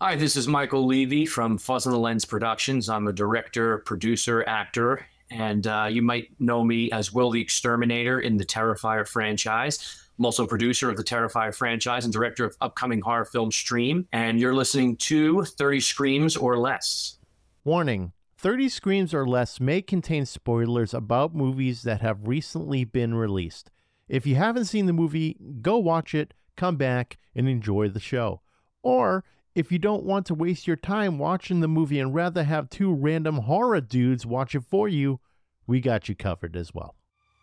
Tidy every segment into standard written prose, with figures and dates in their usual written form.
Hi, this is Michael Levy from Fuzz on the Lens Productions. I'm a director, producer, actor, and you might know me as Will the Exterminator in the Terrifier franchise. I'm also a producer of the Terrifier franchise and director of upcoming horror film Stream. And you're listening to 30 Screams or Less. Warning: 30 Screams or Less may contain spoilers about movies that have recently been released. If you haven't seen the movie, go watch it, come back, and enjoy the show. Or, if you don't want to waste your time watching the movie and rather have two random horror dudes watch it for you, we got you covered as well.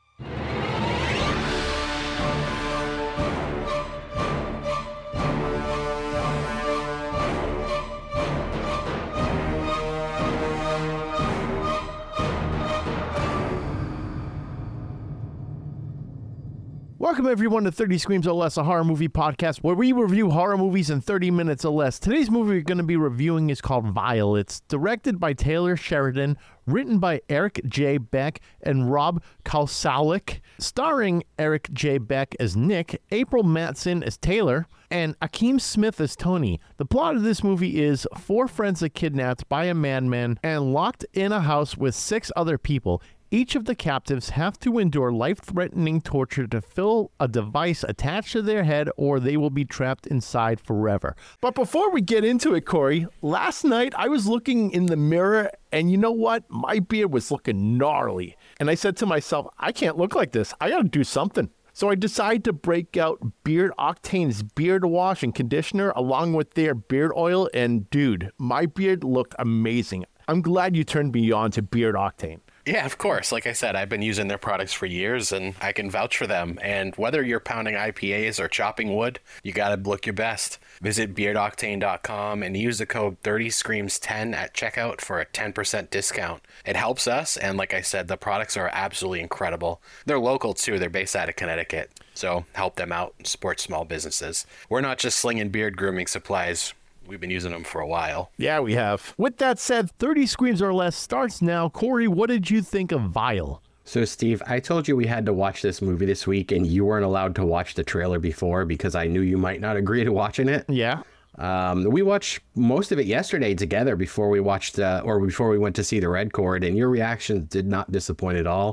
Welcome everyone to 30 Screams or Less, a horror movie podcast where we review horror movies in 30 minutes or less. Today's movie we're going to be reviewing is called Vile. It's directed by Taylor Sheridan, written by Eric J. Beck and Rob Kalsalik, starring Eric J. Beck as Nick, April Matson as Taylor, and Akeem Smith as Tony. The plot of this movie is 4 friends are kidnapped by a madman and locked in a house with 6 other people. Each of the captives have to endure life-threatening torture to fill a device attached to their head, or they will be trapped inside forever. But before we get into it, Corey, last night I was looking in the mirror, and you know what? My beard was looking gnarly. And I said to myself, I can't look like this. I got to do something. So I decided to break out Beard Octane's beard wash and conditioner along with their beard oil, and dude, my beard looked amazing. I'm glad you turned me on to Beard Octane. Yeah, of course. Like I said, I've been using their products for years and I can vouch for them. And whether you're pounding IPAs or chopping wood, you got to look your best. Visit beardoctane.com and use the code 30screams10 at checkout for a 10% discount. It helps us. And like I said, the products are absolutely incredible. They're local too. They're based out of Connecticut. So help them out and support small businesses. We're not just slinging beard grooming supplies. We've been using them for a while. Yeah, we have. With that said, 30 Screams or Less starts now. Corey, what did you think of Vile? So, Steve, I told you we had to watch this movie this week, and you weren't allowed to watch the trailer before because I knew you might not agree to watching it. Yeah. We watched most of it yesterday together before we watched, before we went to see the Red Cord, and your reaction did not disappoint at all.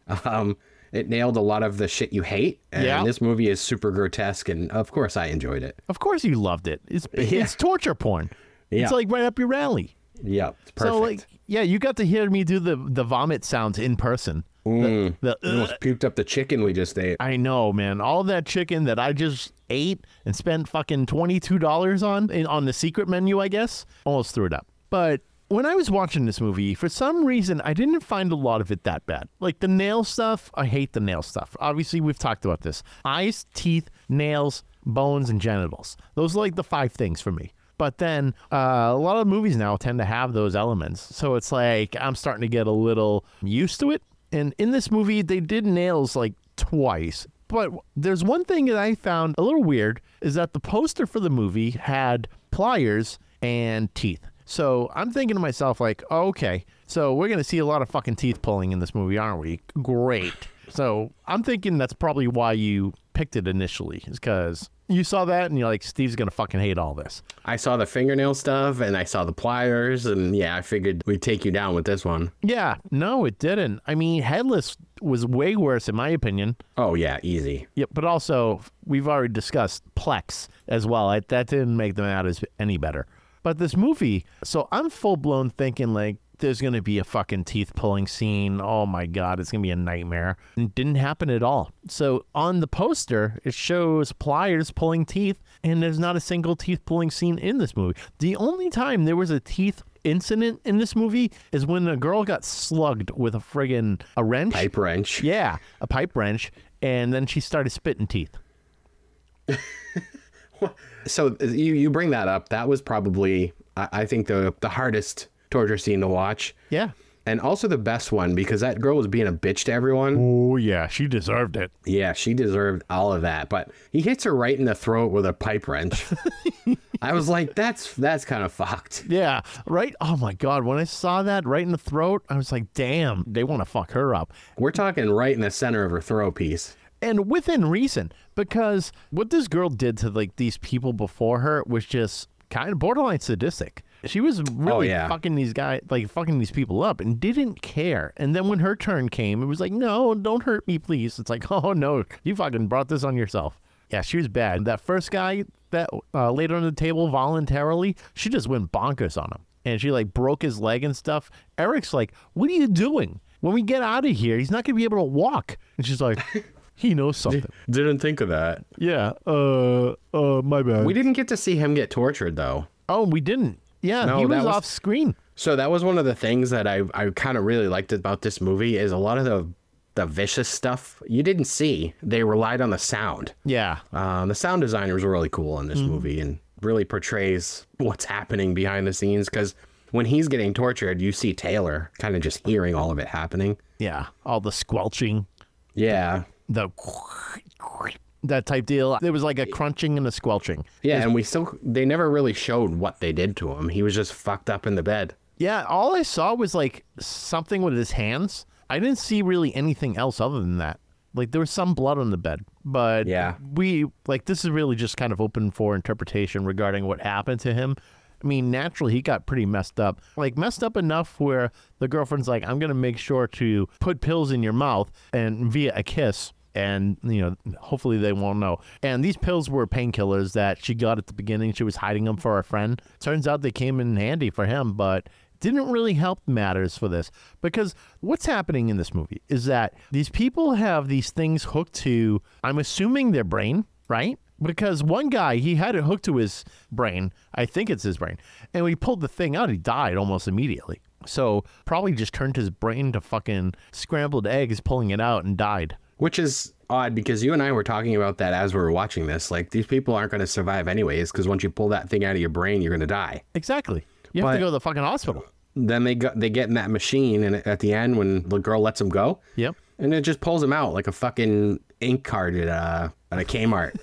It nailed a lot of the shit you hate, and This movie is super grotesque, and of course I enjoyed it. Of course you loved it. It's torture porn. Yeah. It's like right up your alley. Yeah, it's perfect. So, like, you got to hear me do the vomit sounds in person. You almost puked up the chicken we just ate. I know, man. All that chicken that I just ate and spent fucking $22 on the secret menu, I guess, almost threw it up. But when I was watching this movie, for some reason, I didn't find a lot of it that bad. Like the nail stuff, I hate the nail stuff. Obviously, we've talked about this. Eyes, teeth, nails, bones, and genitals. Those are like the 5 things for me. But then a lot of movies now tend to have those elements. So it's like I'm starting to get a little used to it. And in this movie, they did nails like twice. But there's one thing that I found a little weird is that the poster for the movie had pliers and teeth. So I'm thinking to myself, like, oh, okay, so we're going to see a lot of fucking teeth pulling in this movie, aren't we? Great. So I'm thinking that's probably why you picked it initially, is because you saw that and you're like, Steve's going to fucking hate all this. I saw the fingernail stuff and I saw the pliers, and I figured we'd take you down with this one. Yeah, no, it didn't. I mean, Headless was way worse in my opinion. Oh, yeah, easy. Yeah, but also, we've already discussed Plex as well. That didn't make them out as any better. But this movie, so I'm full-blown thinking, like, there's going to be a fucking teeth-pulling scene. Oh, my God, it's going to be a nightmare. And it didn't happen at all. So on the poster, it shows pliers pulling teeth, and there's not a single teeth-pulling scene in this movie. The only time there was a teeth incident in this movie is when a girl got slugged with a wrench. Pipe wrench. Yeah, a pipe wrench, and then she started spitting teeth. So you bring that up. That was probably, I think, the hardest torture scene to watch. Yeah. And also the best one, because that girl was being a bitch to everyone. Oh, yeah. She deserved it. Yeah, she deserved all of that. But he hits her right in the throat with a pipe wrench. I was like, that's kind of fucked. Yeah, right? Oh, my God. When I saw that right in the throat, I was like, damn, they want to fuck her up. We're talking right in the center of her throat piece. And within reason, because what this girl did to, like, these people before her was just kind of borderline sadistic. She was really fucking these guys, like fucking these people up, and didn't care. And then when her turn came, it was like, no, don't hurt me, please. It's like, oh no, you fucking brought this on yourself. Yeah, she was bad. That first guy that laid on the table voluntarily, she just went bonkers on him. And she like broke his leg and stuff. Eric's like, what are you doing? When we get out of here, he's not going to be able to walk. And she's like, he knows something. Didn't think of that. Yeah. My bad. We didn't get to see him get tortured, though. Oh, we didn't. Yeah, No, he was that was- off screen. So that was one of the things that I kind of really liked about this movie is a lot of the vicious stuff you didn't see. They relied on the sound. Yeah. The sound designers were really cool in this movie and really portrays what's happening behind the scenes, because when he's getting tortured, you see Taylor kind of just hearing all of it happening. Yeah. All the squelching, Yeah. the that type deal. There was like a crunching and a squelching. Yeah, and they never really showed what they did to him. He was just fucked up in the bed. Yeah, all I saw was like something with his hands. I didn't see really anything else other than that. Like there was some blood on the bed, but Yeah. this is really just kind of open for interpretation regarding what happened to him. I mean, naturally, he got pretty messed up. Like, messed up enough where the girlfriend's like, I'm going to make sure to put pills in your mouth and via a kiss. And, hopefully they won't know. And these pills were painkillers that she got at the beginning. She was hiding them for a friend. Turns out they came in handy for him, but didn't really help matters for this. Because what's happening in this movie is that these people have these things hooked to, I'm assuming, their brain, right? Because one guy, he had it hooked to his brain. I think it's his brain. And when he pulled the thing out, he died almost immediately. So probably just turned his brain to fucking scrambled eggs, pulling it out, and died. Which is odd because you and I were talking about that as we were watching this. Like, these people aren't going to survive anyways, because once you pull that thing out of your brain, you're going to die. Exactly. You have to But- go to the fucking hospital. Then they get in that machine, and at the end, when the girl lets him go, Yep. and it just pulls him out like a fucking ink card at a Kmart.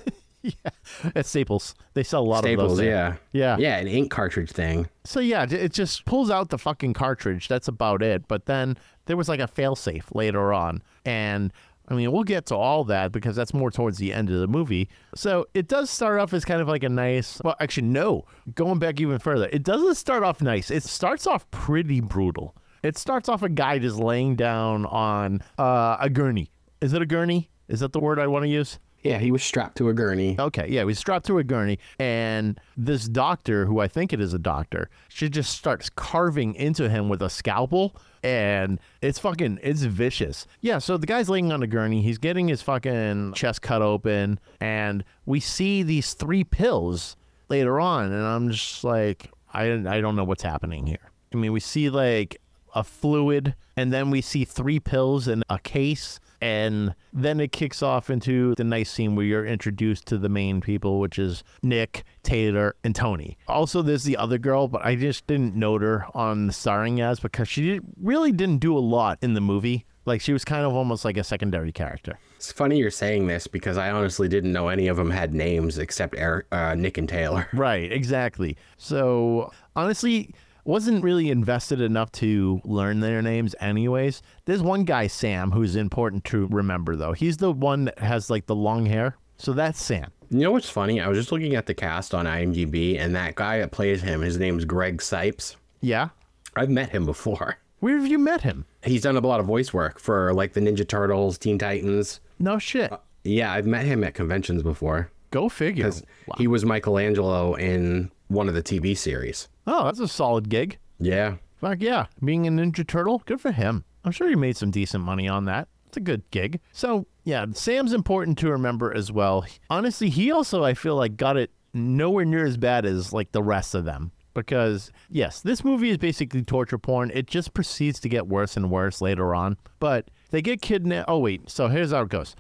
At Staples. They sell a lot of Staples, those there. yeah. Yeah. Yeah, an ink cartridge thing. So yeah, it just pulls out the fucking cartridge. That's about it. But then there was like a failsafe later on. And I mean, we'll get to all that because that's more towards the end of the movie. So it does start off as kind of like a nice, well, actually, no, going back even further. It doesn't start off nice. It starts off pretty brutal. It starts off a guy just laying down on a gurney. Is it a gurney? Is that the word I want to use? Yeah, he was strapped to a gurney. Okay, yeah, we strapped to a gurney, and this doctor, who I think it is a doctor, she just starts carving into him with a scalpel, and it's vicious. Yeah, so the guy's laying on a gurney, he's getting his fucking chest cut open, and we see these 3 pills later on, and I'm just like, I don't know what's happening here. I mean, we see like a fluid, and then we see 3 pills in a case. And then it kicks off into the nice scene where you're introduced to the main people, which is Nick, Taylor, and Tony. Also, there's the other girl, but I just didn't note her on the starring as because she really didn't do a lot in the movie. Like, she was kind of almost like a secondary character. It's funny you're saying this because I honestly didn't know any of them had names except Nick and Taylor. Right, exactly. So, honestly, wasn't really invested enough to learn their names anyways. There's one guy, Sam, who's important to remember, though. He's the one that has, like, the long hair. So that's Sam. You know what's funny? I was just looking at the cast on IMDb, and that guy that plays him, his name's Greg Sipes. Yeah? I've met him before. Where have you met him? He's done a lot of voice work for, like, the Ninja Turtles, Teen Titans. No shit. Yeah, I've met him at conventions before. Go figure. Because he was Michelangelo in one of the TV series. Oh, that's a solid gig. Yeah. Fuck yeah. Being a Ninja Turtle, good for him. I'm sure he made some decent money on that. It's a good gig. So, yeah, Sam's important to remember as well. Honestly, he also, I feel like, got it nowhere near as bad as, like, the rest of them. Because, yes, this movie is basically torture porn. It just proceeds to get worse and worse later on. But they get kidnapped. Oh, wait. So here's how it goes.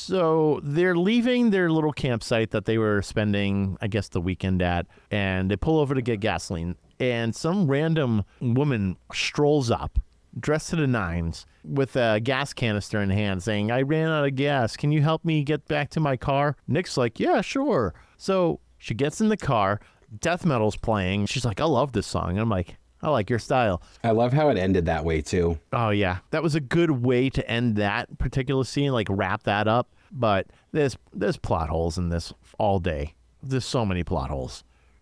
So they're leaving their little campsite that they were spending, I guess, the weekend at. And they pull over to get gasoline. And some random woman strolls up, dressed to the nines, with a gas canister in hand, saying, I ran out of gas. Can you help me get back to my car? Nick's like, yeah, sure. So she gets in the car. Death metal's playing. She's like, I love this song. And I'm like, I like your style. I love how it ended that way, too. Oh, yeah. That was a good way to end that particular scene, like wrap that up. But there's plot holes in this all day. There's so many plot holes.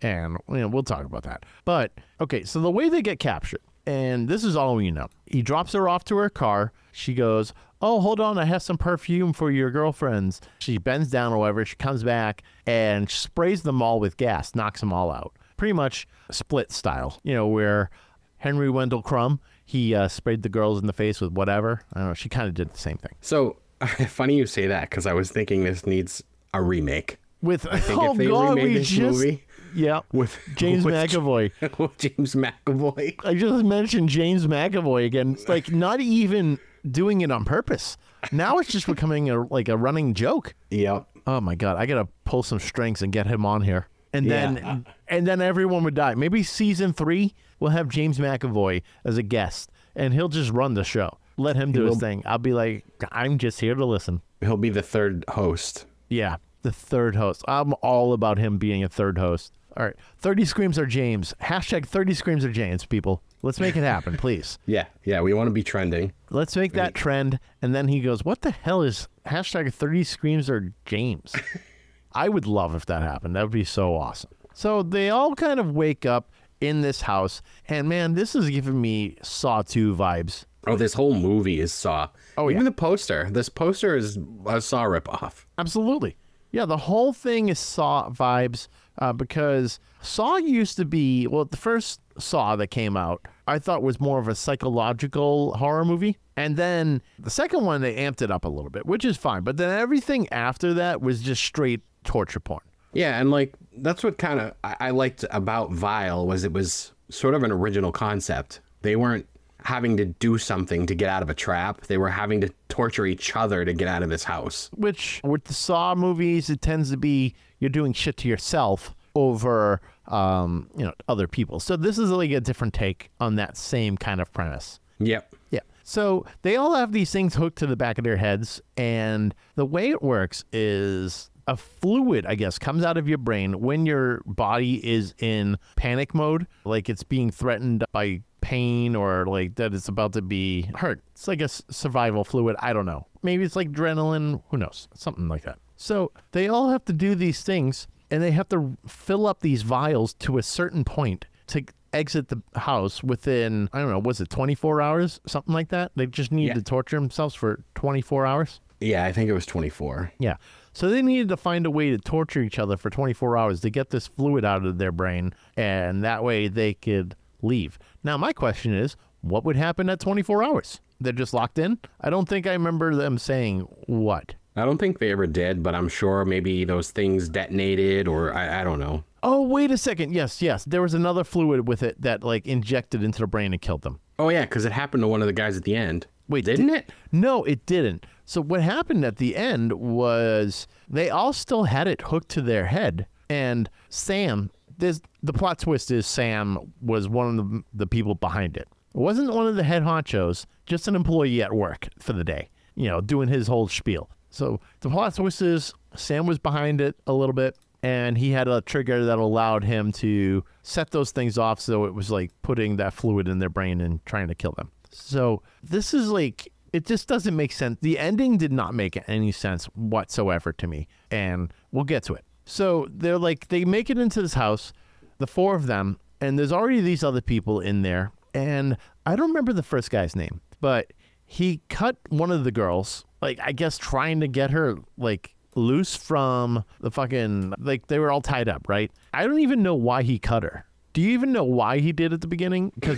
And we'll talk about that. But, okay, so the way they get captured, and this is all we know. He drops her off to her car. She goes, oh, hold on, I have some perfume for your girlfriends. She bends down or whatever. She comes back and sprays them all with gas, knocks them all out. Pretty much Split style, where Henry Wendell Crumb, he sprayed the girls in the face with whatever. I don't know. She kind of did the same thing. So funny you say that, because I was thinking this needs a remake. With I think if they remade this movie, yeah, with James with McAvoy. with James McAvoy. I just mentioned James McAvoy again. It's like not even doing it on purpose. Now it's just becoming a running joke. Yep. Oh my God, I gotta pull some strings and get him on here. And then everyone would die. Maybe season 3 we'll have James McAvoy as a guest, and he'll just run the show. Let him do his thing. I'll be like, I'm just here to listen. He'll be the third host. Yeah, the third host. I'm all about him being a third host. All right, 30 Screams Are James. Hashtag 30 Screams Are James, people. Let's make it happen, please. Yeah, we want to be trending. Let's make that trend. And then he goes, what the hell is hashtag 30 Screams Are James? I would love if that happened. That would be so awesome. So they all kind of wake up in this house. And man, this is giving me Saw 2 vibes. Oh, this whole movie is Saw. Oh, Even yeah. the poster. This poster is a Saw ripoff. Absolutely. Yeah, the whole thing is Saw vibes because Saw used to be, the first Saw that came out, I thought was more of a psychological horror movie. And then the second one, they amped it up a little bit, which is fine. But then everything after that was just straight torture porn. Yeah, and that's what kind of I liked about Vile was it was sort of an original concept. They weren't having to do something to get out of a trap. They were having to torture each other to get out of this house. Which, with the Saw movies, it tends to be you're doing shit to yourself over, other people. So this is like a different take on that same kind of premise. Yep. Yeah. So they all have these things hooked to the back of their heads. And the way it works is a fluid, I guess, comes out of your brain when your body is in panic mode, like it's being threatened by pain or like that it's about to be hurt. It's like a survival fluid. I don't know. Maybe it's like adrenaline. Who knows? Something like that. So they all have to do these things and they have to fill up these vials to a certain point to exit the house within, I don't know, was it 24 hours? Something like that? They just need to torture themselves for 24 hours? Yeah, I think it was 24. Yeah. So they needed to find a way to torture each other for 24 hours to get this fluid out of their brain, and that way they could leave. Now, my question is, what would happen at 24 hours? They're just locked in? I don't think I remember them saying what. I don't think they ever did, but I'm sure maybe those things detonated or I don't know. Oh, wait a second. Yes. There was another fluid with it that injected into the brain and killed them. Oh, yeah, because it happened to one of the guys at the end. Wait, didn't it? No, it didn't. So what happened at the end was they all still had it hooked to their head. And Sam, the plot twist is Sam was one of the people behind it. It wasn't one of the head honchos, just an employee at work for the day, doing his whole spiel. So the plot twist is Sam was behind it a little bit, and he had a trigger that allowed him to set those things off. So it was like putting that fluid in their brain and trying to kill them. So this is it just doesn't make sense. The ending did not make any sense whatsoever to me, and we'll get to it. So they make it into this house, the 4 of them, and there's already these other people in there, and I don't remember the first guy's name, but he cut one of the girls, I guess trying to get her, loose from the fucking, they were all tied up, right? I don't even know why he cut her. Do you even know why he did at the beginning? Because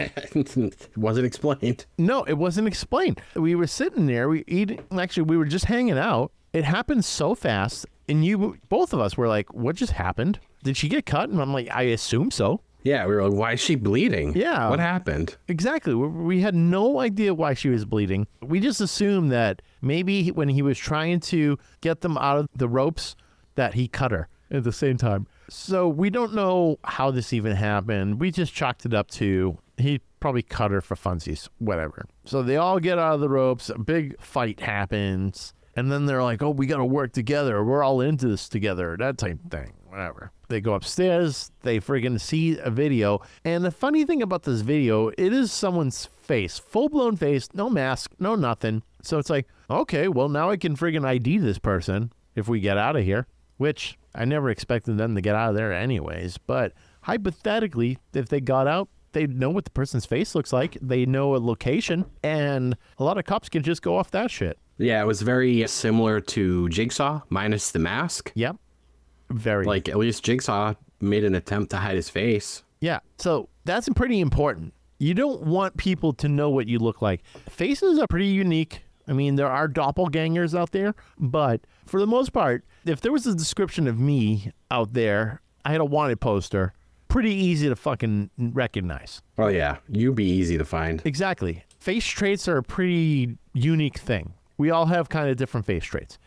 it wasn't explained. No, it wasn't explained. We were sitting there, we were just hanging out. It happened so fast, and both of us were like, what just happened? Did she get cut? And I'm like, I assume so. Yeah, we were like, why is she bleeding? Yeah. What happened? Exactly. We had no idea why she was bleeding. We just assumed that maybe when he was trying to get them out of the ropes, that he cut her at the same time. So we don't know how this even happened. We just chalked it up to he probably cut her for funsies, whatever. So they all get out of the ropes. A big fight happens. And then they're like, oh, we got to work together. We're all into this together. That type of thing. Whatever. They go upstairs. They friggin' see a video. And the funny thing about this video, it is someone's face. Full-blown face. No mask. No nothing. So it's like, okay, well, now I can friggin' ID this person if we get out of here. Which I never expected them to get out of there anyways. But hypothetically, if they got out, they know what the person's face looks like. They know a location, and a lot of cops can just go off that shit. Yeah, it was very similar to Jigsaw, minus the mask. Yep. Very. Like, at least Jigsaw made an attempt to hide his face. Yeah. So that's pretty important. You don't want people to know what you look like. Faces are pretty unique. I mean, there are doppelgangers out there, but for the most part, if there was a description of me out there, I had a wanted poster, pretty easy to fucking recognize. Oh, yeah. You'd be easy to find. Exactly. Face traits are a pretty unique thing. We all have kind of different face traits.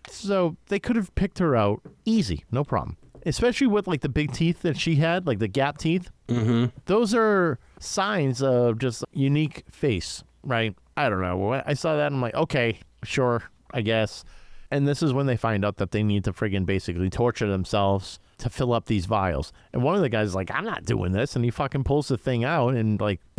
So they could have picked her out easy, no problem. Especially with like the big teeth that she had, like the gap teeth. Mm-hmm. Those are signs of just unique face, right? I don't know. I saw that and I'm like, okay, sure, I guess. And this is when they find out that they need to friggin' basically torture themselves to fill up these vials. And one of the guys is like, I'm not doing this. And he fucking pulls the thing out and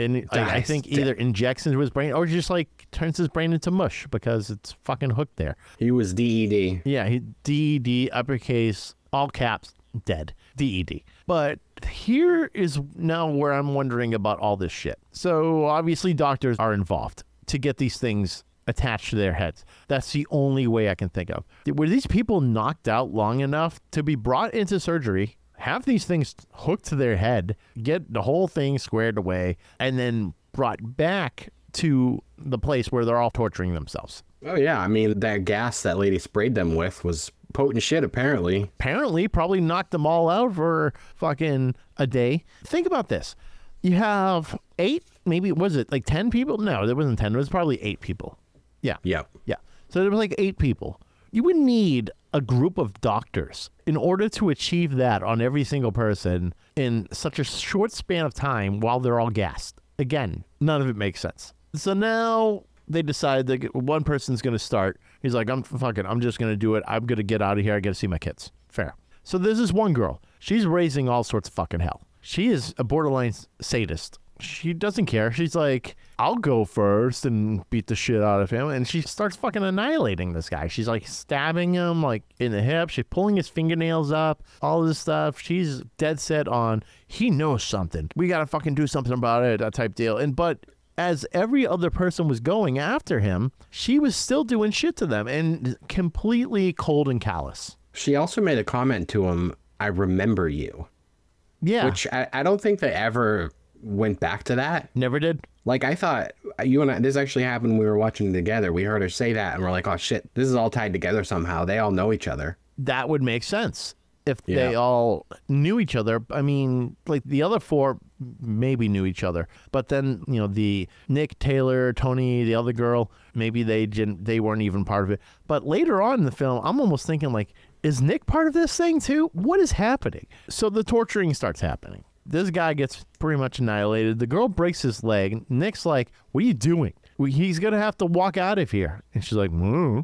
I think either injects into his brain or just like turns his brain into mush because it's fucking hooked there. He was DED. Yeah, DED, uppercase, all caps, dead. DED. But here is now where I'm wondering about all this shit. So obviously doctors are involved to get these things attached to their heads. That's the only way I can think of. Were these people knocked out long enough to be brought into surgery, have these things hooked to their head, get the whole thing squared away, and then brought back to the place where they're all torturing themselves? Oh, yeah. I mean, that gas that lady sprayed them with was potent shit, apparently. Apparently, probably knocked them all out for fucking a day. Think about this. You have 8, maybe, was it like 10 people? No, there wasn't 10. It was probably 8 people. Yeah. Yep. Yeah. So there was like 8 people. You would need a group of doctors in order to achieve that on every single person in such a short span of time while they're all gassed. Again, none of it makes sense. So now they decide that one person's going to start. He's like, I'm just going to do it. I'm going to get out of here. I got to see my kids. Fair. So there's this one girl. She's raising all sorts of fucking hell. She is a borderline sadist. She doesn't care. She's like, I'll go first and beat the shit out of him. And she starts fucking annihilating this guy. She's like stabbing him like in the hip. She's pulling his fingernails up, all this stuff. She's dead set on, he knows something. We got to fucking do something about it, that type deal. But as every other person was going after him, she was still doing shit to them and completely cold and callous. She also made a comment to him, I remember you. Yeah. Which I don't think they ever went back to that. Never did. Like, I thought, you and I, this actually happened when we were watching together. We heard her say that, and we're like, oh, shit, this is all tied together somehow. They all know each other. That would make sense if they all knew each other. I mean, like, the other 4 maybe knew each other. But then, you know, the Nick, Taylor, Tony, the other girl, maybe they weren't even part of it. But later on in the film, I'm almost thinking, like, is Nick part of this thing, too? What is happening? So the torturing starts happening. This guy gets pretty much annihilated. The girl breaks his leg. Nick's like, what are you doing? He's going to have to walk out of here. And she's like,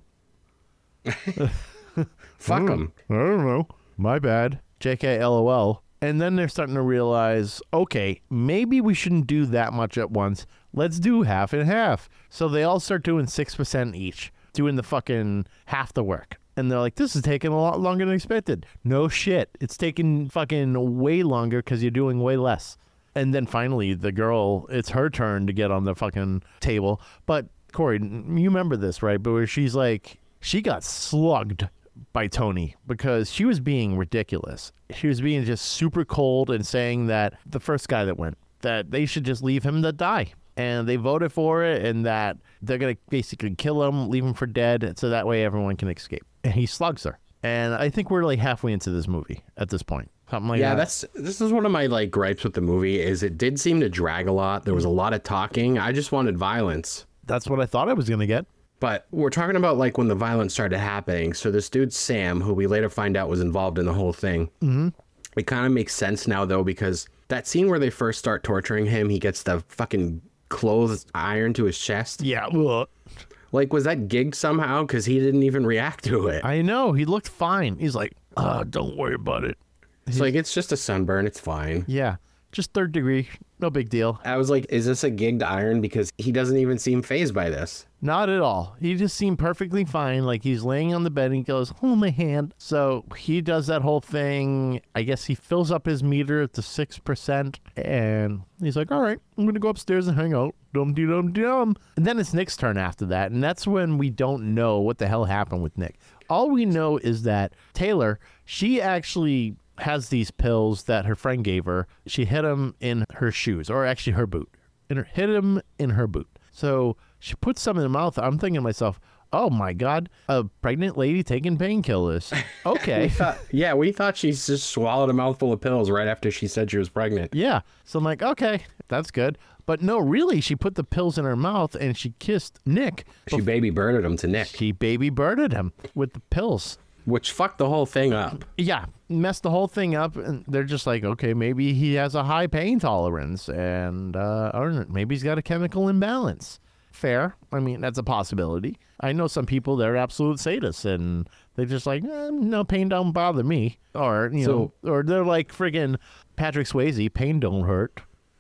Fuck him. I don't know. My bad. JK LOL. And then they're starting to realize, okay, maybe we shouldn't do that much at once. Let's do half and half. So they all start doing 6% each, doing the fucking half the work. And they're like, this is taking a lot longer than expected. No shit. It's taking fucking way longer because you're doing way less. And then finally, the girl, it's her turn to get on the fucking table. But, Corey, you remember this, right? But where she's like, she got slugged by Tony because she was being ridiculous. She was being just super cold and saying that the first guy that went, that they should just leave him to die. And they voted for it, and that they're going to basically kill him, leave him for dead, so that way everyone can escape. And he slugs her. And I think we're like halfway into this movie at this point. Something like that. This is one of my like gripes with the movie is it did seem to drag a lot. There was a lot of talking. I just wanted violence. That's what I thought I was going to get. But we're talking about like when the violence started happening. So this dude, Sam, who we later find out was involved in the whole thing. Mm-hmm. It kind of makes sense now, though, because that scene where they first start torturing him, he gets the fucking clothes ironed to his chest. Yeah. Ugh. Like, was that gigged somehow? Because he didn't even react to it. I know. He looked fine. He's like, don't worry about it. It's like, it's just a sunburn. It's fine. Yeah. just third degree. No big deal. I was like, is this a gigged iron? Because he doesn't even seem fazed by this. Not at all. He just seemed perfectly fine. Like he's laying on the bed and he goes, hold my hand. So he does that whole thing. I guess he fills up his meter to 6% and he's like, all right, I'm going to go upstairs and hang out. Dum-de-dum-dum. And then it's Nick's turn after that. And that's when we don't know what the hell happened with Nick. All we know is that Taylor, she actually has these pills that her friend gave her. She hid them in her shoes, or actually her boot. Hid them in her boot. So she puts some in her mouth. I'm thinking to myself, oh my God, a pregnant lady taking painkillers. Okay. We thought she just swallowed a mouthful of pills right after she said she was pregnant. Yeah. So I'm like, okay, that's good. But no, really, she put the pills in her mouth and she kissed Nick. She baby birded him to Nick. She baby birded him with the pills. Which fucked the whole thing up. Yeah, messed the whole thing up. And they're just like, okay, maybe he has a high pain tolerance and or maybe he's got a chemical imbalance. Fair. I mean, that's a possibility. I know some people, they're absolute sadists and they're just like, no, pain don't bother me. Or, you know, or they're like friggin' Patrick Swayze, pain don't hurt.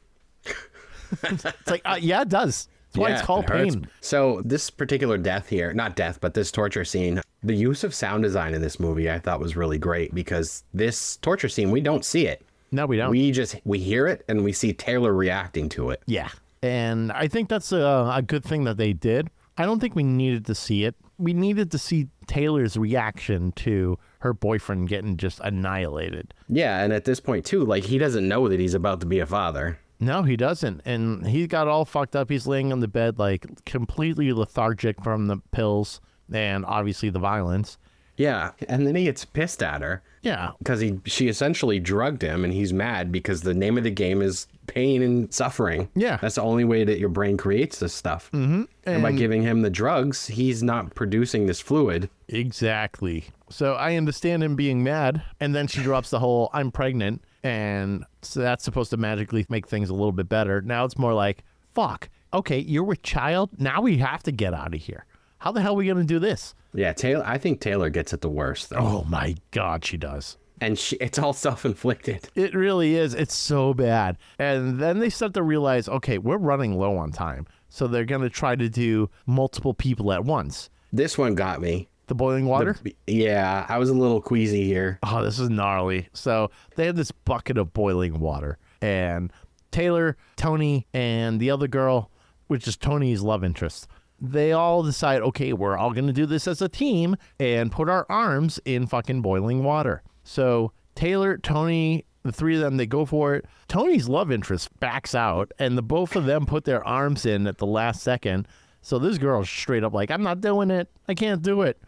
It's like, yeah, it does. That's why it's called pain. So this particular death here, not death, but this torture scene, the use of sound design in this movie I thought was really great because this torture scene, we don't see it. No, we don't. We hear it and we see Taylor reacting to it. Yeah. And I think that's a good thing that they did. I don't think we needed to see it. We needed to see Taylor's reaction to her boyfriend getting just annihilated. Yeah, and at this point too, like he doesn't know that he's about to be a father. No, he doesn't. And he got all fucked up. He's laying on the bed, like completely lethargic from the pills and obviously the violence. Yeah. And then he gets pissed at her. Yeah. Because she essentially drugged him and he's mad because the name of the game is pain and suffering. Yeah. That's the only way that your brain creates this stuff. Mm-hmm. And by giving him the drugs, he's not producing this fluid. Exactly. So I understand him being mad. And then she drops the whole, I'm pregnant. And so that's supposed to magically make things a little bit better. Now it's more like, fuck, okay, you're a child. Now we have to get out of here. How the hell are we going to do this? Yeah, I think Taylor gets it the worst, though. Oh, my God, she does. And it's all self-inflicted. It really is. It's so bad. And then they start to realize, okay, we're running low on time. So they're going to try to do multiple people at once. This one got me. The boiling water? Yeah, I was a little queasy here. Oh, this is gnarly. So they had this bucket of boiling water. And Taylor, Tony, and the other girl, which is Tony's love interest, they all decide, okay, we're all going to do this as a team and put our arms in fucking boiling water. So Taylor, Tony, the three of them, they go for it. Tony's love interest backs out, and the both of them put their arms in at the last second. So this girl's straight up like, I'm not doing it. I can't do it.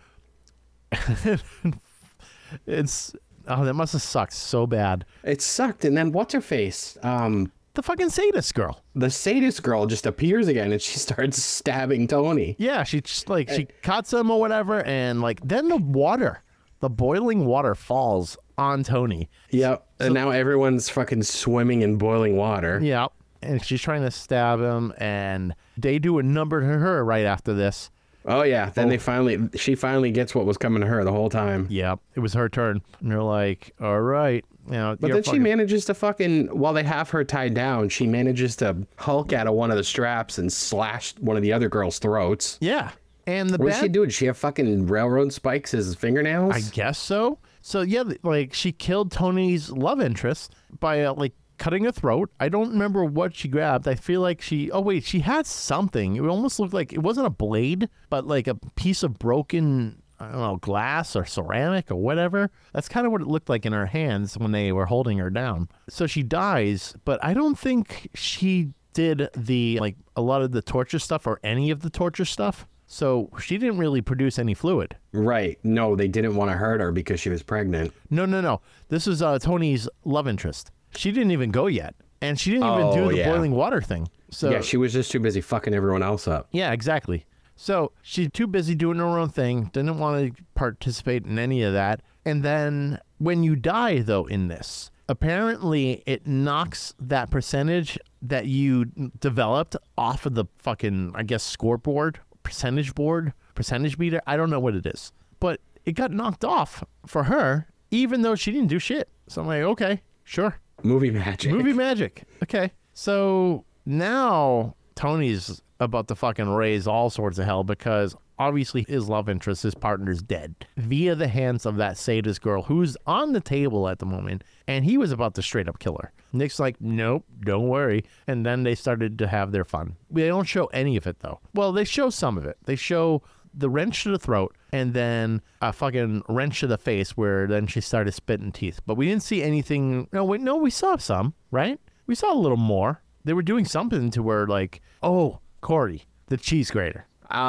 That must have sucked so bad. It sucked. And then what's her face? The fucking sadist girl. The sadist girl just appears again and she starts stabbing Tony. Yeah, she just like, she cuts him or whatever. And like, then the boiling water falls on Tony. Yep. And now everyone's fucking swimming in boiling water. Yeah. And she's trying to stab him. And they do a number to her right after this. Oh, yeah. Then she finally gets what was coming to her the whole time. Yeah. It was her turn. And they're like, all right. You know, but then she manages to while they have her tied down, she manages to Hulk out of one of the straps and slash one of the other girls' throats. Yeah. And what did she do? Did she have fucking railroad spikes as fingernails? I guess so. So, yeah, like she killed Tony's love interest by cutting her throat. I don't remember what she grabbed. I feel like she had something. It almost looked like it wasn't a blade, but like a piece of broken, I don't know, glass or ceramic or whatever. That's kind of what it looked like in her hands when they were holding her down. So she dies, but I don't think she did a lot of the torture stuff or any of the torture stuff. So she didn't really produce any fluid. Right. No, they didn't want to hurt her because she was pregnant. No. This was Tony's love interest. She didn't even go yet. And she didn't even do the boiling water thing. So yeah, she was just too busy fucking everyone else up. Yeah, exactly. So she's too busy doing her own thing, didn't want to participate in any of that. And then when you die, though, in this, apparently it knocks that percentage that you developed off of the fucking, I guess, scoreboard, percentage meter. I don't know what it is. But it got knocked off for her, even though she didn't do shit. So I'm like, okay, sure. Movie magic. Movie magic. Okay. So now Tony's about to fucking raise all sorts of hell because obviously his love interest, his partner's dead via the hands of that sadist girl who's on the table at the moment. And he was about to straight up kill her. Nick's like, nope, don't worry. And then they started to have their fun. They don't show any of it though. Well, they show some of it. They show the wrench to the throat and then a fucking wrench to the face where then she started spitting teeth. But we didn't see anything. No, we saw some, right? We saw a little more. They were doing something to where like, oh, Corey, the cheese grater.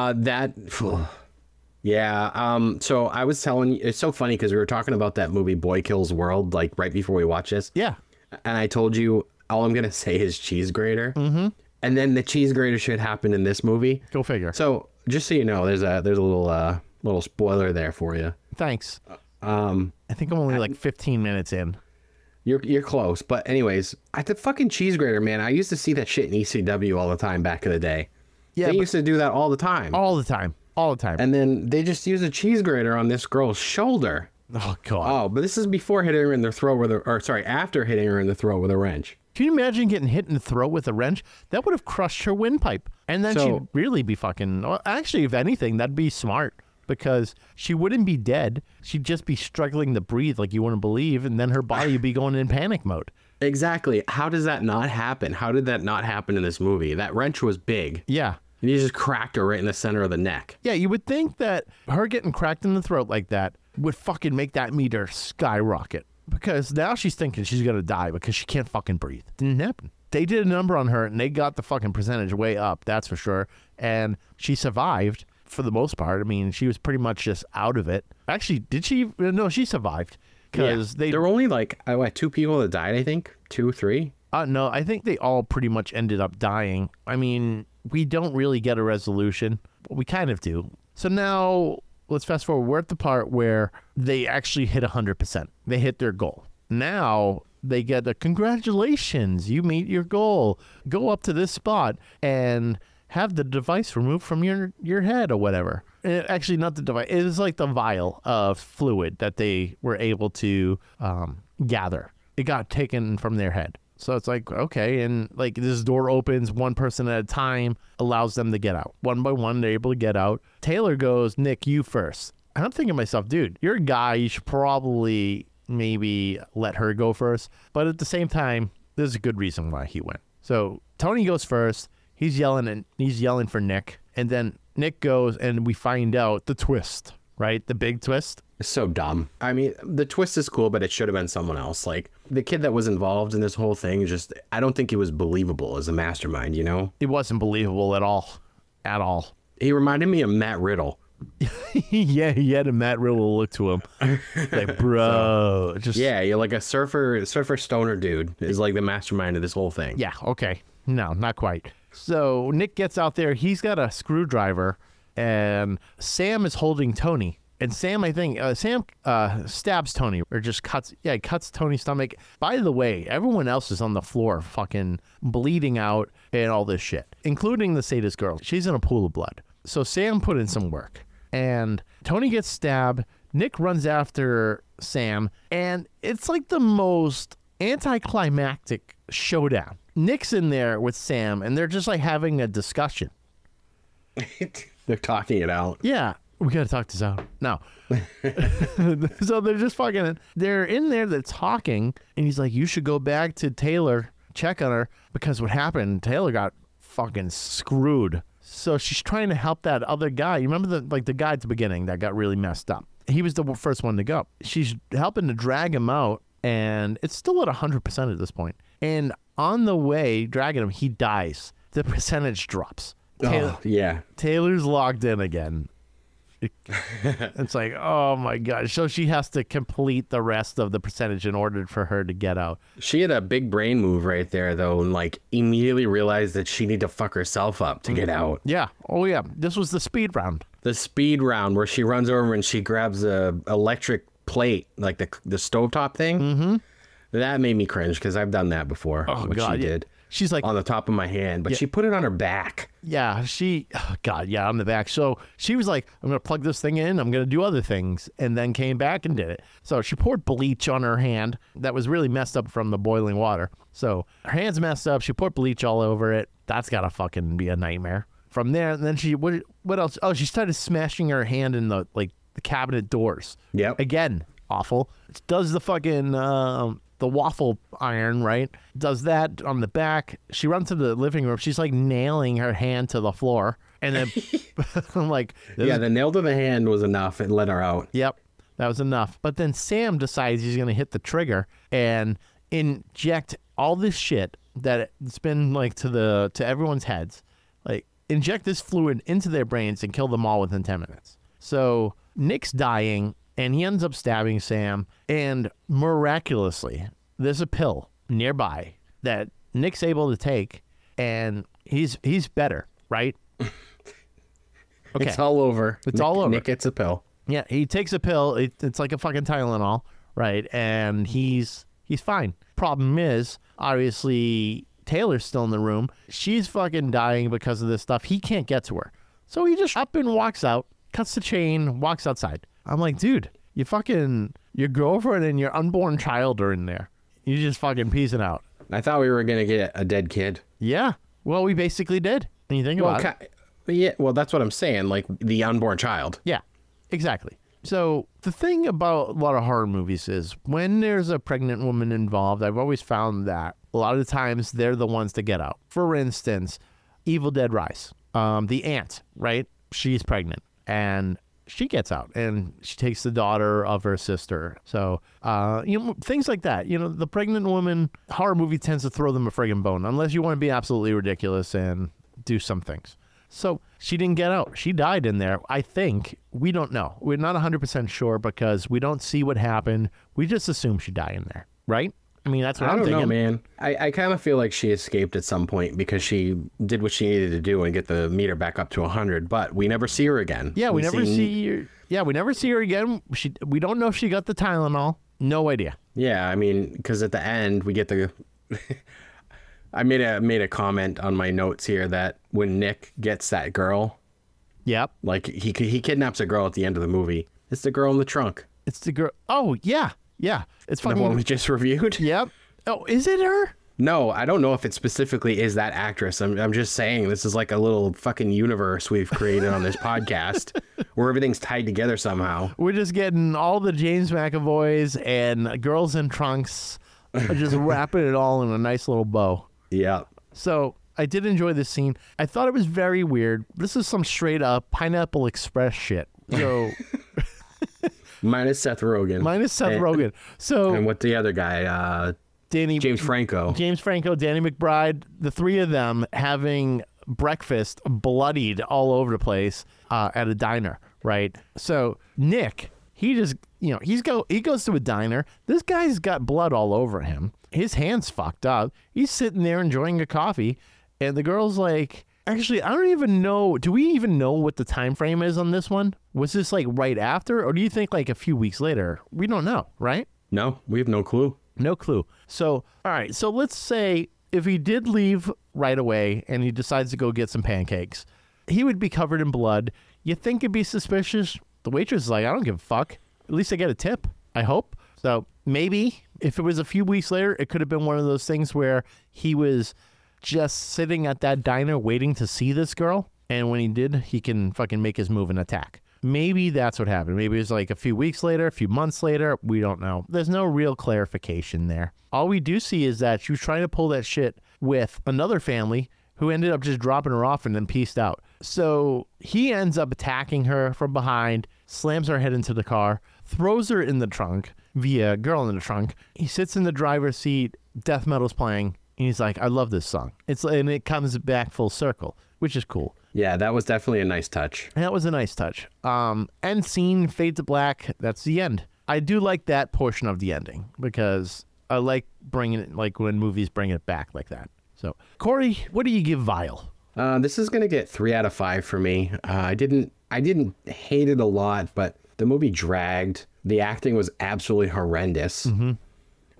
Yeah. So I was telling you, it's so funny because we were talking about that movie Boy Kills World, like right before we watched this. Yeah. And I told you all I'm going to say is cheese grater. Mm-hmm. And then the cheese grater shit happened in this movie. Go figure. So just so you know, there's a little spoiler there for you. Thanks. I think I'm only like 15 minutes in. You're close. But anyways, at the fucking cheese grater, man, I used to see that shit in ECW all the time back in the day. Yeah, they used to do that all the time. All the time. And then they just use a cheese grater on this girl's shoulder. Oh, God. Oh, but this is before hitting her in the throat after hitting her in the throat with a wrench. Can you imagine getting hit in the throat with a wrench? That would have crushed her windpipe. And then she'd really be fucking... Well, actually, if anything, that'd be smart. Because she wouldn't be dead. She'd just be struggling to breathe like you wouldn't believe. And then her body would be going in panic mode. Exactly. How does that not happen? How did that not happen in this movie? That wrench was big. Yeah. And you just cracked her right in the center of the neck. Yeah, you would think that her getting cracked in the throat like that would fucking make that meter skyrocket. Because now she's thinking she's going to die because she can't fucking breathe. Didn't happen. They did a number on her and they got the fucking percentage way up, that's for sure. And she survived for the most part. I mean, she was pretty much just out of it. Actually, did she? No, she survived. Because there were only like, two people that died, I think. 2, 3? No, I think they all pretty much ended up dying. I mean, we don't really get a resolution. But we kind of do. So now, let's fast forward. We're at the part where they actually hit 100%. They hit their goal. Now, they get a congratulations, you meet your goal. Go up to this spot and have the device removed from your head or whatever. Actually, not the device. It is like the vial of fluid that they were able to gather. It got taken from their head. So it's like, okay, and like this door opens one person at a time, allows them to get out. One by one, they're able to get out. Taylor goes, Nick, you first. I'm thinking to myself, dude, you're a guy. You should probably maybe let her go first. But at the same time, there's a good reason why he went. So Tony goes first. He's yelling for Nick. And then Nick goes and we find out the twist, right? The big twist. It's so dumb. I mean, the twist is cool, but it should have been someone else. Like, the kid that was involved in this whole thing, I don't think he was believable as a mastermind, you know? It wasn't believable at all. At all. He reminded me of Matt Riddle. Yeah, he had a Matt Riddle look to him. Like, bro. You're like a surfer stoner dude is like the mastermind of this whole thing. Yeah, okay. No, not quite. So Nick gets out there. He's got a screwdriver, and Sam is holding Tony. And Sam, I think, stabs Tony or just cuts Tony's stomach. By the way, everyone else is on the floor fucking bleeding out and all this shit, including the sadist girl. She's in a pool of blood. So Sam put in some work. And Tony gets stabbed. Nick runs after Sam. And it's like the most anticlimactic showdown. Nick's in there with Sam, and they're just like having a discussion. They're talking it out. Yeah. We gotta talk this out. No. So they're just fucking, they're in there, they're talking, and he's like, you should go back to Taylor, check on her, because what happened, Taylor got fucking screwed. So she's trying to help that other guy. You remember the guy at the beginning that got really messed up? He was the first one to go. She's helping to drag him out, and it's still at 100% at this point. And on the way, dragging him, he dies. The percentage drops. Yeah. Taylor's logged in again. It's like, oh my god. So she has to complete the rest of the percentage in order for her to get out. She had a big brain move right there though, and like immediately realized that she need to fuck herself up to get out. Yeah. Oh yeah. This was the speed round. The speed round where she runs over and she grabs a electric plate, like the stovetop thing. Mm-hmm. That made me cringe because I've done that before. Oh what god. she did. she's like, on the top of my hand, but she put it on her back. yeah, on the back. So she was like, I'm going to plug this thing in. I'm going to do other things. And then came back and did it. So she poured bleach on her hand that was really messed up from the boiling water. So her hand's messed up. She poured bleach all over it. That's got to fucking be a nightmare. From there, and then what else? Oh, she started smashing her hand in the cabinet doors. Yep. Again, awful. Does the fucking the waffle iron, right? Does that on the back. She runs to the living room. She's like nailing her hand to the floor. And then I'm like, yeah, the nail to the hand was enough. It let her out. Yep, that was enough. But then Sam decides he's going to hit the trigger and inject all this shit that it's been like to everyone's heads. Like, inject this fluid into their brains and kill them all within 10 minutes. So Nick's dying, and he ends up stabbing Sam. And miraculously, there's a pill nearby that Nick's able to take, and he's better, right? Okay. It's all over. It's all over. Nick gets a pill. Yeah, he takes a pill. It's like a fucking Tylenol, right? And he's fine. Problem is, obviously, Taylor's still in the room. She's fucking dying because of this stuff. He can't get to her. So he just up and walks out, cuts the chain, walks outside. I'm like, dude, your girlfriend and your unborn child are in there. You just fucking piecing out. I thought we were going to get a dead kid. Yeah. Well, we basically did. When you think about it. Yeah, well, that's what I'm saying. Like the unborn child. Yeah, exactly. So the thing about a lot of horror movies is when there's a pregnant woman involved, I've always found that a lot of the times they're the ones to get out. For instance, Evil Dead Rise. The aunt, right? She's pregnant and she gets out and she takes the daughter of her sister. So, things like that. The pregnant woman, horror movie tends to throw them a friggin' bone unless you want to be absolutely ridiculous and do some things. So she didn't get out. She died in there. I think. We don't know. We're not 100% sure because we don't see what happened. We just assume she died in there, right? I mean, that's what I'm thinking. I don't know, man. I kind of feel like she escaped at some point because she did what she needed to do and get the meter back up to 100, but we never see her again. Yeah, we never see her. Yeah, we never see her again. We don't know if she got the Tylenol. No idea. Yeah, I mean, because at the end, we get the... I made a comment on my notes here that when Nick gets that girl, yep, like he kidnaps a girl at the end of the movie. It's the girl in the trunk. It's the girl. Oh yeah. It's fucking the one we just reviewed. Yep. Oh, is it her? No, I don't know if it specifically is that actress. I'm just saying this is like a little fucking universe we've created on this podcast where everything's tied together somehow. We're just getting all the James McAvoys and girls in trunks, just wrapping it all in a nice little bow. Yeah. So I did enjoy this scene. I thought it was very weird. This is some straight up Pineapple Express shit. So minus Seth Rogen. So and what the other guy? James Franco, Danny McBride. The three of them having breakfast, bloodied all over the place at a diner. Right. So Nick, he just he goes to a diner. This guy's got blood all over him. His hand's fucked up. He's sitting there enjoying a coffee, and the girl's like, actually, I don't even know. Do we even know what the time frame is on this one? Was this like right after, or do you think like a few weeks later? We don't know, right? No, we have no clue. No clue. So, all right. So let's say if he did leave right away and he decides to go get some pancakes, he would be covered in blood. You think it'd be suspicious? The waitress is like, I don't give a fuck. At least I get a tip, I hope. So maybe if it was a few weeks later, it could have been one of those things where he was just sitting at that diner waiting to see this girl. And when he did, he can fucking make his move and attack. Maybe that's what happened. Maybe it was like a few weeks later, a few months later. We don't know. There's no real clarification there. All we do see is that she was trying to pull that shit with another family who ended up just dropping her off and then pieced out. So he ends up attacking her from behind, slams her head into the car, throws her in the trunk via Girl in the Trunk. He sits in the driver's seat, death metal's playing, and he's like, I love this song. And it comes back full circle, which is cool. Yeah, that was definitely a nice touch. That was a nice touch. End scene, fade to black. That's the end. I do like that portion of the ending because I like bringing it, like when movies bring it back like that. So, Corey, what do you give Vile? This is gonna get 3 out of 5 for me. I didn't hate it a lot, but the movie dragged. The acting was absolutely horrendous. Mm-hmm.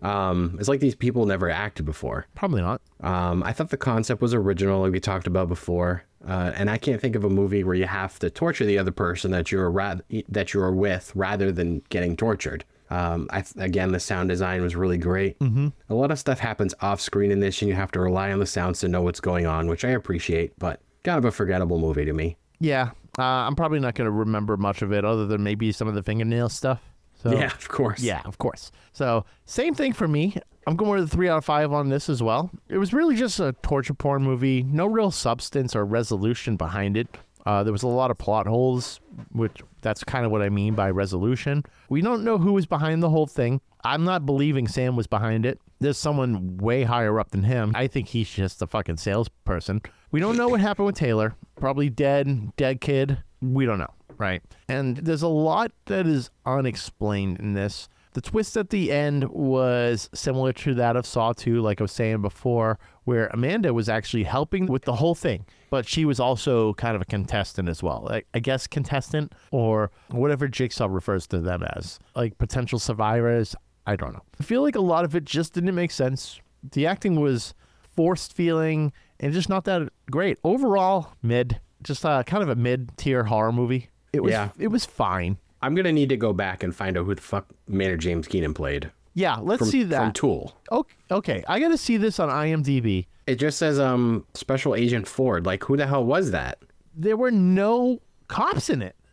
It's like these people never acted before. Probably not. I thought the concept was original, like we talked about before. And I can't think of a movie where you have to torture the other person that you're with rather than getting tortured. Again, the sound design was really great. Mm-hmm. A lot of stuff happens off screen in this, and you have to rely on the sounds to know what's going on, which I appreciate, but kind of a forgettable movie to me. Yeah. I'm probably not going to remember much of it other than maybe some of the fingernail stuff. So, yeah, of course. Yeah, of course. So same thing for me. I'm going with a 3 out of 5 on this as well. It was really just a torture porn movie. No real substance or resolution behind it. There was a lot of plot holes, which that's kind of what I mean by resolution. We don't know who was behind the whole thing. I'm not believing Sam was behind it. There's someone way higher up than him. I think he's just a fucking salesperson. We don't know what happened with Taylor. Probably dead kid. We don't know, right? And there's a lot that is unexplained in this. The twist at the end was similar to that of Saw 2, like I was saying before, where Amanda was actually helping with the whole thing, but she was also kind of a contestant as well. Like, I guess contestant or whatever Jigsaw refers to them as, like potential survivors. I don't know. I feel like a lot of it just didn't make sense. The acting was forced feeling and just not that great. Overall, mid. Just kind of a mid-tier horror movie. It was fine. I'm going to need to go back and find out who the fuck Maynard James Keenan played. Yeah, let's see that. From Tool. Okay, I got to see this on IMDb. It just says Special Agent Ford. Like, who the hell was that? There were no cops in it.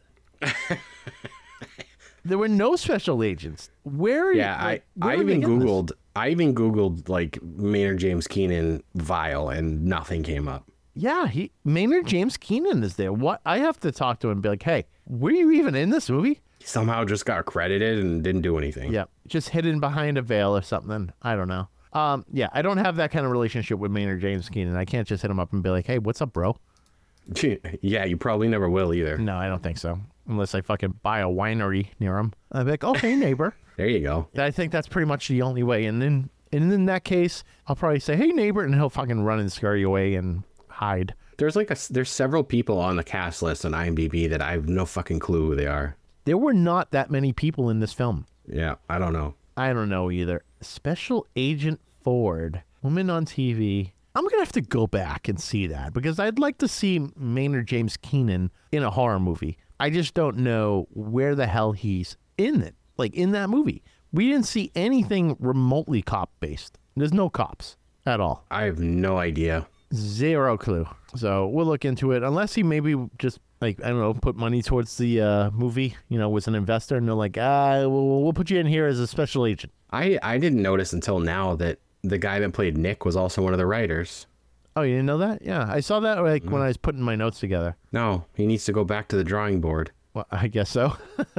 There were no special agents. Where are you? Yeah, I even Googled like Maynard James Keenan Vile and nothing came up. Yeah, Maynard James Keenan is there. What? I have to talk to him and be like, hey, were you even in this movie? He somehow just got credited and didn't do anything. Yeah, just hidden behind a veil or something. I don't know. Yeah, I don't have that kind of relationship with Maynard James Keenan. I can't just hit him up and be like, hey, what's up, bro? Yeah, you probably never will either. No, I don't think so. Unless I fucking buy a winery near him. I'd be like, oh, hey, neighbor. There you go. I think that's pretty much the only way. And then in that case, I'll probably say, hey, neighbor, and he'll fucking run and scurry away and hide. There's several people on the cast list on IMDb that I have no fucking clue who they are. There were not that many people in this film. Yeah, I don't know. I don't know either. Special Agent Ford, woman on TV. I'm going to have to go back and see that because I'd like to see Maynard James Keenan in a horror movie. I just don't know where the hell he's in it, like in that movie. We didn't see anything remotely cop-based. There's no cops at all. I have no idea. Zero clue. So we'll look into it. Unless he maybe just, like, I don't know, put money towards the movie, was an investor. And they're like, we'll put you in here as a special agent. I didn't notice until now that the guy that played Nick was also one of the writers. Oh, you didn't know that? Yeah, I saw that when I was putting my notes together. No, he needs to go back to the drawing board. Well, I guess so.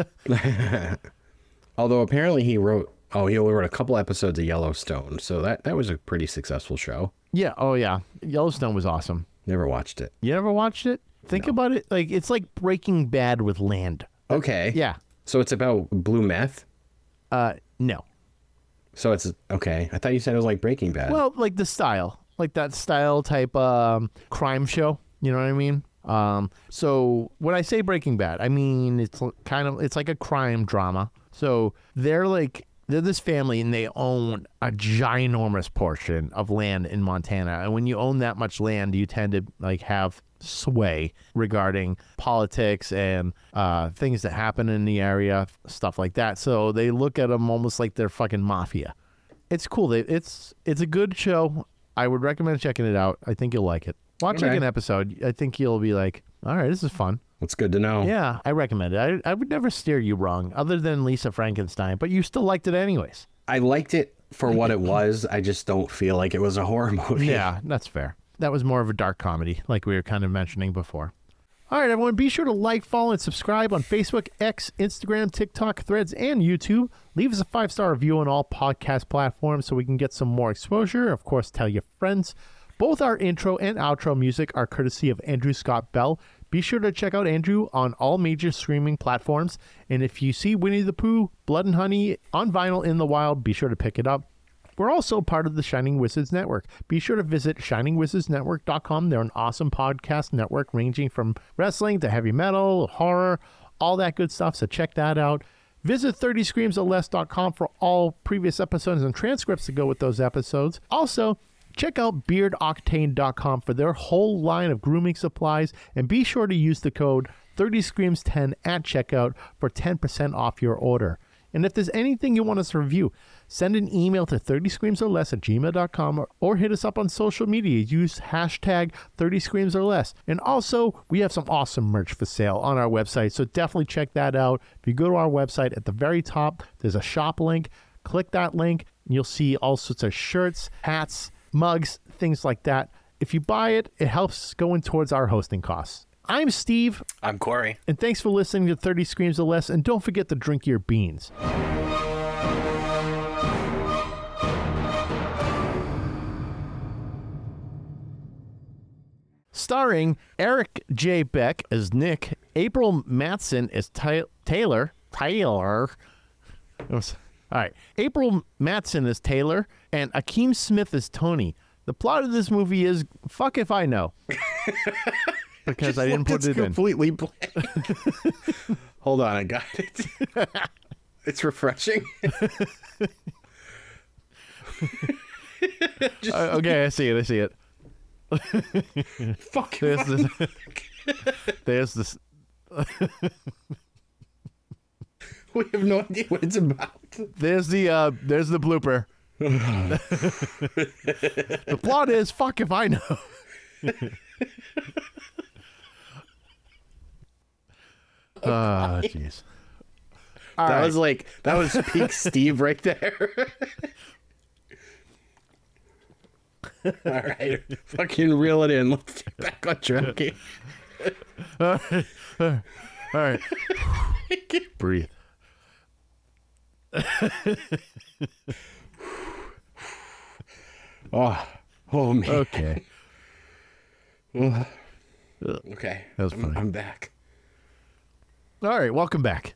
Although apparently he only wrote a couple episodes of Yellowstone, so that was a pretty successful show. Yeah, oh yeah. Yellowstone was awesome. Never watched it. You never watched it? Think about it. Like, it's like Breaking Bad with land. Okay. Yeah. So it's about blue meth? No. So it's, okay. I thought you said it was like Breaking Bad. Well, like the style. Like that style type crime show. You know what I mean? So when I say Breaking Bad, I mean it's like a crime drama. So they're this family and they own a ginormous portion of land in Montana. And when you own that much land, you tend to have sway regarding politics and things that happen in the area, stuff like that. So they look at them almost like they're fucking mafia. It's cool. It's a good show. I would recommend checking it out. I think you'll like it. Watch like an episode. I think you'll be like, all right, this is fun. That's good to know. Yeah, I recommend it. I would never steer you wrong, other than Lisa Frankenstein, but you still liked it anyways. I liked it for what it was. I just don't feel like it was a horror movie. Yeah, that's fair. That was more of a dark comedy, like we were kind of mentioning before. All right, everyone, be sure to like, follow, and subscribe on Facebook, X, Instagram, TikTok, Threads, and YouTube. Leave us a 5-star review on all podcast platforms so we can get some more exposure. Of course, tell your friends. Both our intro and outro music are courtesy of Andrew Scott Bell. Be sure to check out Andrew on all major streaming platforms. And if you see Winnie the Pooh, Blood and Honey on vinyl in the wild, be sure to pick it up. We're also part of the Shining Wizards Network. Be sure to visit shiningwizardsnetwork.com. They're an awesome podcast network ranging from wrestling to heavy metal, horror, all that good stuff. So check that out. Visit 30screamsorless.com for all previous episodes and transcripts to go with those episodes. Also, check out beardoctane.com for their whole line of grooming supplies, and be sure to use the code 30screams10 at checkout for 10% off your order. And if there's anything you want us to review, send an email to 30screamsorless@gmail.com or hit us up on social media. Use hashtag 30screamsorless. And also, we have some awesome merch for sale on our website, so definitely check that out. If you go to our website, at the very top, there's a shop link. Click that link, and you'll see all sorts of shirts, hats, mugs, things like that. If you buy it, it helps going towards our hosting costs. I'm Steve, I'm Corey. and thanks for listening to 30 Screams or Less, and don't forget to drink your beans. Starring Eric J. Beck as Nick, April Matson as Taylor. All right. April Matson as Taylor, and Akeem Smith as Tony. The plot of this movie is, fuck if I know. Because I didn't put it in. Completely blank. Hold on, I got it. It's refreshing. Okay, I see it. Fuck. There's this. There's this. We have no idea what it's about. There's the blooper. The plot is, fuck if I know. Oh, jeez. That was peak Steve right there. All right, fucking reel it in. Let's get back on track. All right. Breathe. Oh man. Okay. Okay. That was funny. I'm back. All right, welcome back.